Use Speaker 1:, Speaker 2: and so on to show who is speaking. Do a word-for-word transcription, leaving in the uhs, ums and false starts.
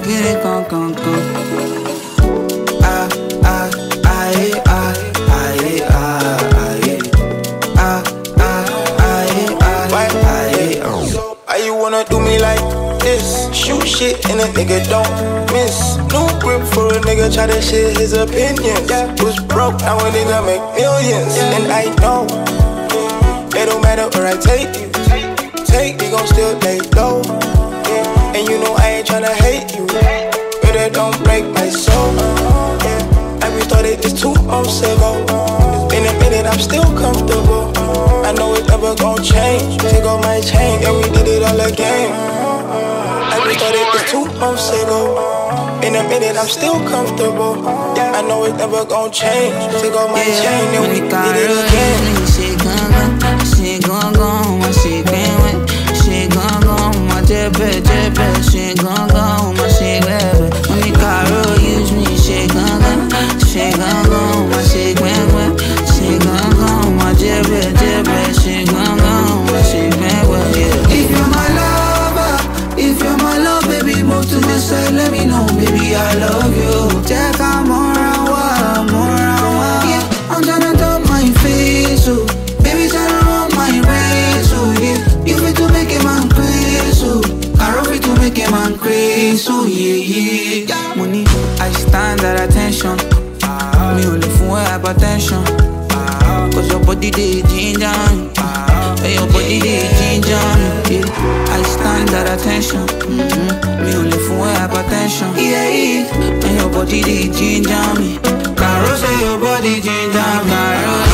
Speaker 1: kiri kan kan kan.
Speaker 2: Ah, ah, aye, ah, aye, ah, aye. Ah, ah, aye, ah, aye, oh. So, why you wanna do me like this? Shoot shit and a nigga don't miss. No grip for a nigga, try to share his opinion. Yeah, was broke, now a nigga make millions. And I know, it don't matter where I take you. Take, we gon' still lay low. And you know I ain't tryna hate you, but it don't break my soul. I restarted this two months ago. In a minute, I'm still comfortable. I know it's never gon' change. Take off my chain, and we did it all again. I restarted this two months ago. In a minute, I'm still comfortable. I know it's never gon' change. Take off my
Speaker 1: Yeah,
Speaker 2: chain, and we
Speaker 1: Monica
Speaker 2: did it
Speaker 1: Rose,
Speaker 2: again.
Speaker 1: she gon' gon', she gon' gon', she gon' she gon' gon', my jebe jebe, she gon' gon', my she bebe. Monica Rose use me, she gon' gon', she gon' gon', my she gon' she gon' gon', my jebe jebe, she gon' gon', my she bebe. If you're my lover, if you're my love, baby, move to my side, let me know, baby, I love you. Check out more and what, more and what. Yeah, I'm tryna top my face, oh. Baby, tryna run my race, oh, yeah. You fit to make a man crazy, oh. I roll fit to make a man crazy, oh, yeah, yeah. Money, I stand at attention. Me only for hypertension. Cause your body, they ginger me. Hey, your body, they ginger me, yeah. I stand at attention. Mm-hmm. Me only for hypertension. Yeah, yeah. And your body, they ginger me. Caro say your body ginger me. Caro